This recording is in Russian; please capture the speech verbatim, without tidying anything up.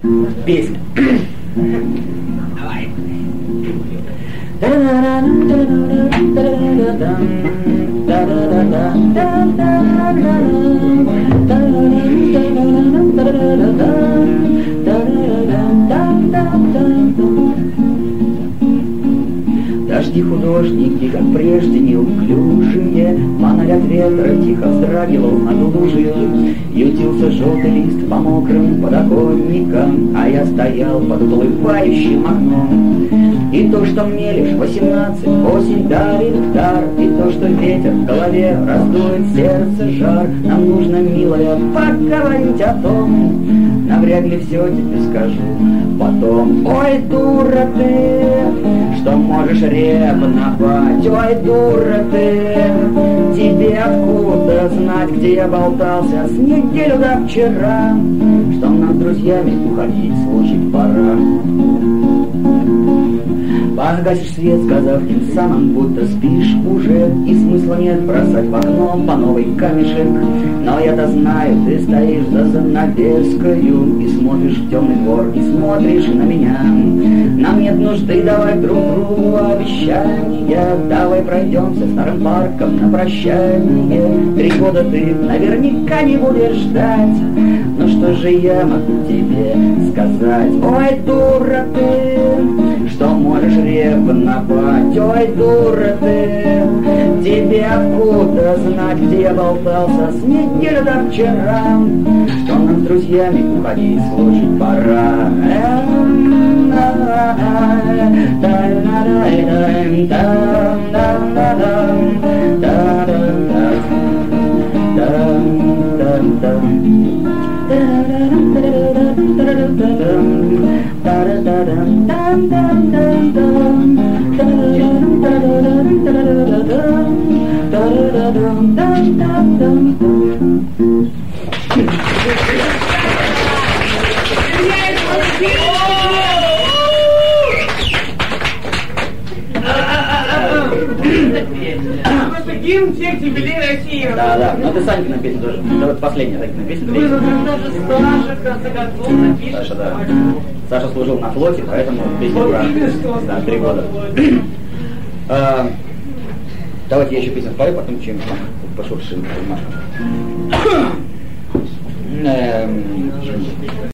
Песня. Давай. Дожди художники, как прежде, неуклюжие, манарь от ветра тихо вздрагивал над лужей. Ютился желтый лист по мокрым подоконникам, а я стоял под уплывающим окном. И то, что мне лишь восемнадцать, осень дарит дар, и то, что ветер в голове раздует сердце жар. Нам нужно, милая, поговорить о том, навряд ли все тебе скажу потом. Ой, дура ты, что можешь ревновать? Ой, дура ты, тебе откуда знать, где я болтался с неделю до вчера? Что нам с друзьями уходить, слушать пора. Погасишь свет, сказав тем самым, будто спишь уже, и смысла нет бросать в окно по новый камешек. Но я-то знаю, ты стоишь за занавескою и смотришь в темный двор, и смотришь на меня. Нам нет нужды давать друг другу обещания, давай пройдемся старым парком на прощание. Три года ты наверняка не будешь ждать, но что же я могу тебе сказать? Ой, дура ты, что можешь ревновать? Ой, дура ты, тебе откуда знать, где я болтался с неделю до вчера? Что нам с друзьями уходить, слушать пора. Гимн всех юбилей России. Да, да, но ты Санькина песня тоже. Это вот последняя Санькина песня. Вы, ну когда же Саша, в конце концов, напишет. Саша, да. Саша служил на флоте, поэтому песня Вот про именно, что да, три года. А, давайте я еще песню спою, потом чем пошуршим.